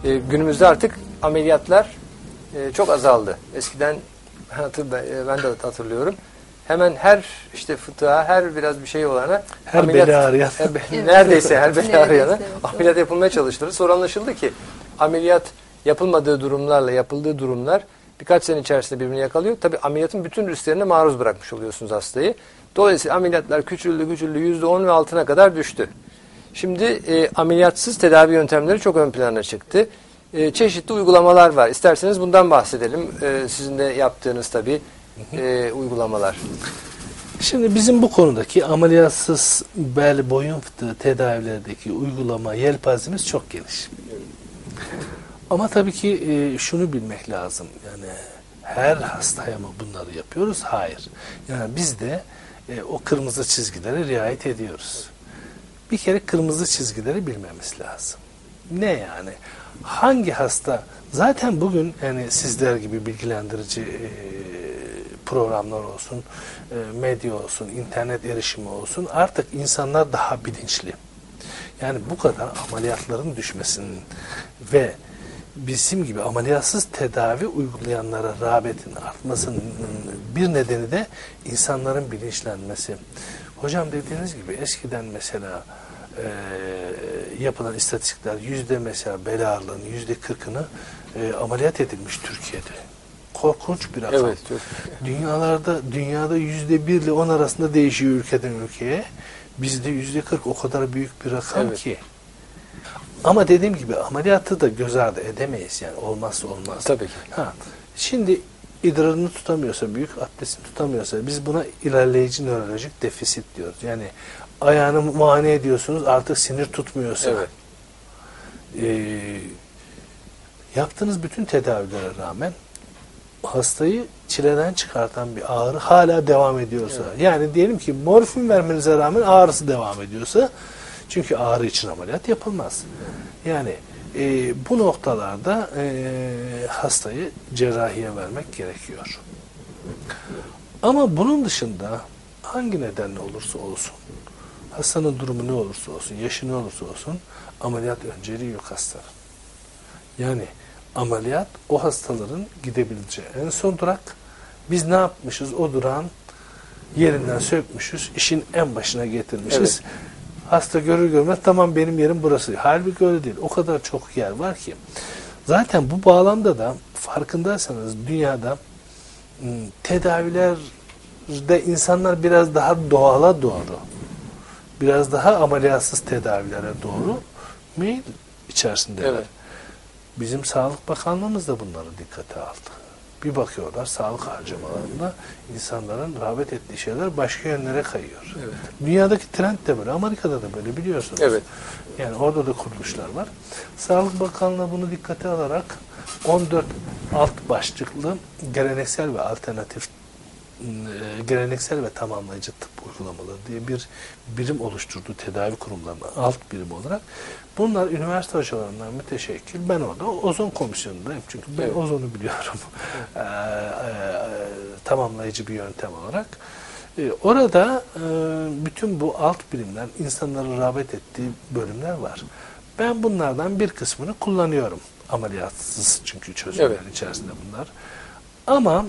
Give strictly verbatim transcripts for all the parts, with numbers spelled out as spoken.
E, günümüzde artık ameliyatlar e, çok azaldı. Eskiden hatırla, e, ben de hatırlıyorum. Hemen her işte fıtığa, her biraz bir şey olana her ameliyat, beli ağrıyan. Her, evet. neredeyse her beli ağrıyana evet, ameliyat yapılmaya çalıştırıldı. Sonra anlaşıldı ki ameliyat yapılmadığı durumlarla yapıldığı durumlar birkaç sene içerisinde birbirini yakalıyor. Tabii ameliyatın bütün risklerine maruz bırakmış oluyorsunuz hastayı. Dolayısıyla ameliyatlar küçüldü küçüldü yüzde on ve altına kadar düştü. Şimdi e, ameliyatsız tedavi yöntemleri çok ön plana çıktı. E, çeşitli uygulamalar var. İsterseniz bundan bahsedelim. E, sizin de yaptığınız tabii e, uygulamalar. Şimdi bizim bu konudaki ameliyatsız bel boyun fıtığı tedavilerdeki uygulama yelpazemiz çok geniş. Ama tabii ki e, şunu bilmek lazım. Yani her hastaya mı bunları yapıyoruz? Hayır. Yani biz de e, o kırmızı çizgilere riayet ediyoruz. Bir kere kırmızı çizgileri bilmemiz lazım. Ne yani? Hangi hasta? Zaten bugün yani sizler gibi bilgilendirici e, programlar olsun, e, medya olsun, internet erişimi olsun, artık insanlar daha bilinçli. Yani bu kadar ameliyatların düşmesinin ve bizim gibi ameliyatsız tedavi uygulayanlara rağbetin artmasının bir nedeni de insanların bilinçlenmesi. Hocam dediğiniz gibi eskiden mesela e, yapılan istatistikler yüzde mesela bel ağrılarının yüzde kırkını e, ameliyat edilmiş Türkiye'de. Korkunç bir rakam. Evet, çok. Dünyalarda, dünyada yüzde bir ile on arasında değişiyor ülkeden ülkeye. Bizde yüzde kırk o kadar büyük bir rakam Evet. ki. Ama dediğim gibi ameliyatı da göz ardı edemeyiz yani olmazsa olmaz. Tabii ki. Ha, şimdi idrarını tutamıyorsa, büyük abdestini tutamıyorsa biz buna ilerleyici nörolojik defisit diyoruz. Yani ayağını muayene ediyorsunuz artık sinir tutmuyorsa. Evet. E, yaptığınız bütün tedavilere rağmen hastayı çileden çıkartan bir ağrı hala devam ediyorsa, evet. Yani diyelim ki morfin vermenize rağmen ağrısı devam ediyorsa, çünkü ağrı için ameliyat yapılmaz. Yani e, bu noktalarda e, hastayı cerrahiye vermek gerekiyor. Ama bunun dışında hangi nedenle olursa olsun, hastanın durumu ne olursa olsun, yaşı ne olursa olsun, ameliyat önceliği yok hastanın. Yani ameliyat o hastaların gidebileceği en son durak. Biz ne yapmışız? O durağın yerinden sökmüşüz. İşin en başına getirmişiz. Evet. Hasta görür görmez tamam benim yerim burası. Halbuki öyle değil. O kadar çok yer var ki. Zaten bu bağlamda da farkındaysanız dünyada tedavilerde insanlar biraz daha doğala doğru, biraz daha ameliyatsız tedavilere doğru meyil içerisindeler. Evet. Bizim Sağlık Bakanlığımız da bunları dikkate aldı. Bir bakıyorlar sağlık harcamalarında insanların rağbet ettiği şeyler başka yönlere kayıyor. Evet. Dünyadaki trend de böyle. Amerika'da da böyle biliyorsunuz. Evet. Yani orada da kuruluşlar var. Sağlık Bakanlığı bunu dikkate alarak on dört alt başlıklı geleneksel ve alternatif geleneksel ve tamamlayıcı tıp uygulamaları diye bir birim oluşturduğu tedavi kurumlarının alt birimi olarak bunlar üniversite hocalarından müteşekkil. Ben orada ozon komisyonundayım çünkü ben evet. ozonu biliyorum. Evet. ee, e, tamamlayıcı bir yöntem olarak. Ee, orada e, bütün bu alt birimler insanların rağbet ettiği bölümler var. Ben bunlardan bir kısmını kullanıyorum. Ameliyatsız çünkü çözümler evet. içerisinde bunlar. Ama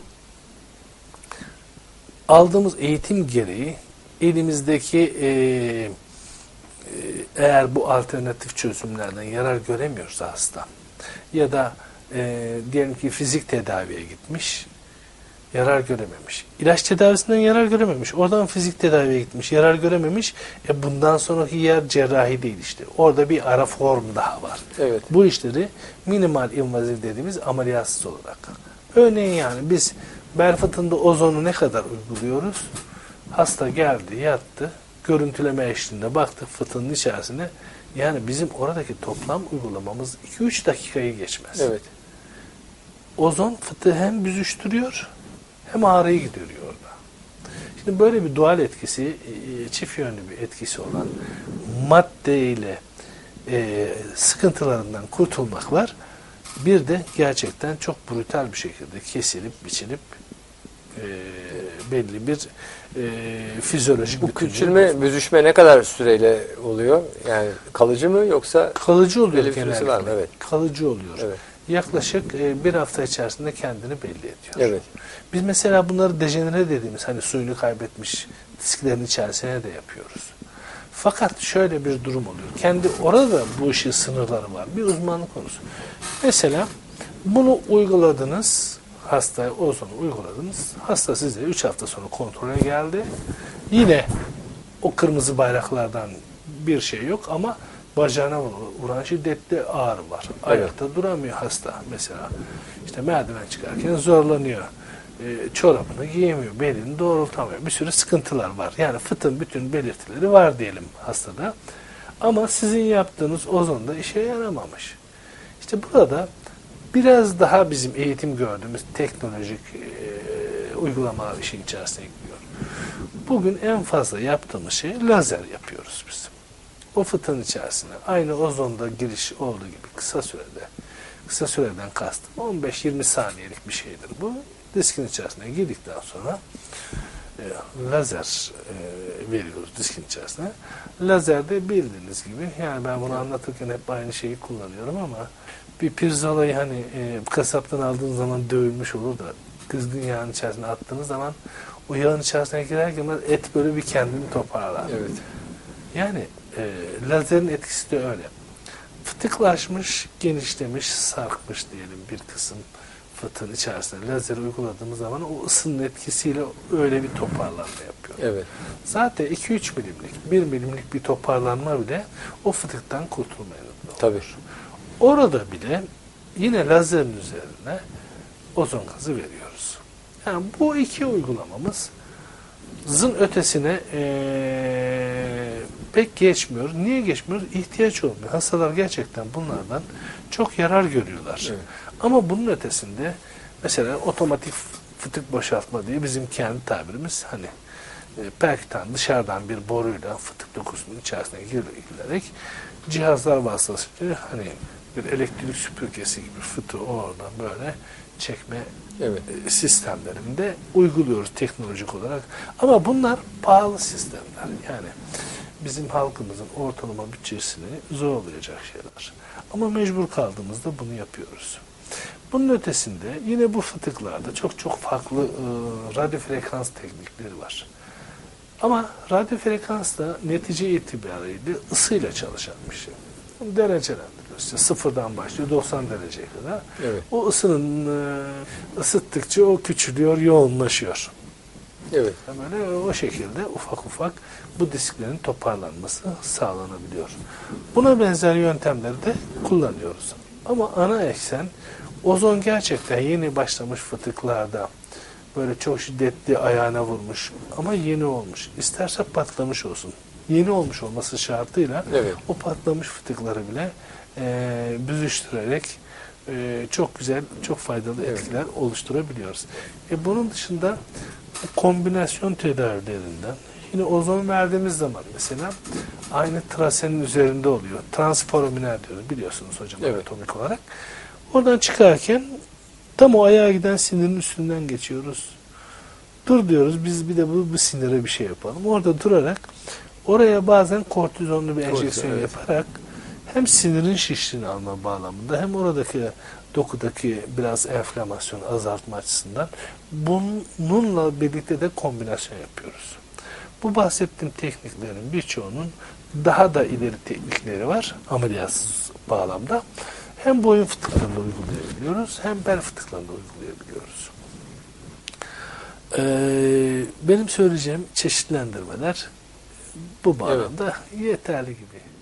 aldığımız eğitim gereği elimizdeki e, e, eğer bu alternatif çözümlerden yarar göremiyorsa hasta ya da e, diyelim ki fizik tedaviye gitmiş, yarar görememiş. İlaç tedavisinden yarar görememiş. Oradan fizik tedaviye gitmiş, yarar görememiş. E bundan sonraki yer cerrahi değil işte. Orada bir ara form daha var. Evet. Bu işleri minimal invaziv dediğimiz ameliyatsız olarak. Örneğin yani biz bel fıtığında ozonu ne kadar uyguluyoruz? Hasta geldi, yattı, görüntüleme eşliğinde baktık fıtığın içerisine. Yani bizim oradaki toplam uygulamamız iki üç dakikayı geçmez. Evet. Ozon fıtığı hem büzüştürüyor hem ağrıyı gideriyor orada. Şimdi böyle bir dual etkisi, çift yönlü bir etkisi olan maddeyle e, sıkıntılarından kurtulmak var. Bir de gerçekten çok brutal bir şekilde kesilip, biçilip e, belli bir e, fizyolojik Bu bütünlüğü küçülme, büzüşme ne kadar süreyle oluyor? Yani kalıcı mı yoksa kalıcı oluyor belli bir süresi genellikle. var mı? Evet. Kalıcı oluyor. Evet. Yaklaşık e, bir hafta içerisinde kendini belli ediyor. Evet. Biz mesela bunları dejenere dediğimiz hani suyunu kaybetmiş disklerin içerisine de yapıyoruz. Fakat şöyle bir durum oluyor. Kendi orada bu işin sınırları var. Bir uzmanlık konusu. Mesela bunu uyguladınız. Hastaya ozonu uyguladınız. Hasta size üç hafta sonra kontrole geldi. Yine o kırmızı bayraklardan bir şey yok ama bacağına vuran şiddetli ağrı var. Ayakta evet. duramıyor hasta mesela. İşte merdiven çıkarken zorlanıyor. E, çorabını giyemiyor, belini doğrultamıyor. Bir sürü sıkıntılar var. Yani fıtığın bütün belirtileri var diyelim hastada. Ama sizin yaptığınız ozonda işe yaramamış. İşte burada biraz daha bizim eğitim gördüğümüz teknolojik e, uygulamalar işin içerisine giriyor. Bugün en fazla yaptığımız şey lazer yapıyoruz biz. O fıtığın içerisine aynı ozonda giriş olduğu gibi kısa sürede, kısa süreden kastım on beş yirmi saniyelik bir şeydir bu. Diskin içerisine girdikten sonra e, lazer e, veriyoruz diskin içerisine. Lazerde bildiğiniz gibi, yani ben bunu anlatırken hep aynı şeyi kullanıyorum ama bir pirzolayı hani e, kasaptan aldığınız zaman dövülmüş olur da kızgın yağın içerisine attığınız zaman o yağın içerisine girerken et böyle bir kendini toparlar. Evet. Yani e, lazerin etkisi de öyle. Fıtıklaşmış, genişlemiş, sarkmış diyelim bir kısım fıtığın içerisine lazeri uyguladığımız zaman o ısının etkisiyle öyle bir toparlanma yapıyor. Evet. Zaten iki üç milimlik, bir milimlik bir toparlanma bile o fıtıktan kurtulmaya neden olur. Tabii. Orada bile yine lazerin üzerine ozon gazı veriyoruz. Yani bu iki uygulamamız zın ötesine ee, pek geçmiyor. Niye geçmiyor? İhtiyaç olmuyor. Hastalar gerçekten bunlardan çok yarar görüyorlar. Evet. Ama bunun ötesinde mesela otomatik fıtık boşaltma diye bizim kendi tabirimiz hani e, perkütan dışarıdan bir boruyla fıtık dokusunun içerisine girilerek cihazlar vasıtasıyla hani bir elektrik süpürgesi gibi fıtığı oradan böyle çekme evet. e, sistemlerinde uyguluyoruz teknolojik olarak. Ama bunlar pahalı sistemler. Yani bizim halkımızın ortalama bütçesini zorlayacak şeyler. Ama mecbur kaldığımızda bunu yapıyoruz. Bunun ötesinde yine bu fıtıklarda çok çok farklı e, radyo frekans teknikleri var. Ama radyo frekans da netice itibariyle ısıyla çalışan bir şey. Derecelendiriyoruz. İşte sıfırdan başlıyor doksan dereceye kadar. Evet. O ısının e, ısıttıkça o küçülüyor, yoğunlaşıyor. Evet. Böyle o şekilde ufak ufak bu disklerin toparlanması sağlanabiliyor. Buna benzer yöntemleri de kullanıyoruz. Ama ana eksen ozon gerçekten yeni başlamış fıtıklarda böyle çok şiddetli ayağına vurmuş ama yeni olmuş. İsterse patlamış olsun. Yeni olmuş olması şartıyla evet. o patlamış fıtıkları bile e, büzüştürerek e, çok güzel, çok faydalı evet. etkiler oluşturabiliyoruz. E, bunun dışında kombinasyon tedavilerinden yine ozon verdiğimiz zaman mesela aynı trasenin üzerinde oluyor. Transforaminer diyoruz biliyorsunuz hocam evet. anatomik olarak. Oradan çıkarken tam o ayağa giden sinirin üstünden geçiyoruz. Dur diyoruz biz bir de bu, bu sinire bir şey yapalım. Orada durarak oraya bazen kortizonlu bir enjeksiyon evet. yaparak hem sinirin şişliğini alma bağlamında hem oradaki dokudaki biraz enflamasyon azaltma açısından bununla birlikte de kombinasyon yapıyoruz. Bu bahsettiğim tekniklerin birçoğunun daha da ileri teknikleri var ameliyatsız bağlamda. Hem boyun fıtıklarında uygulayabiliyoruz hem bel fıtıklarında uygulayabiliyoruz. Ee, benim söyleyeceğim çeşitlendirmeler bu bağlamda evet. yeterli gibi.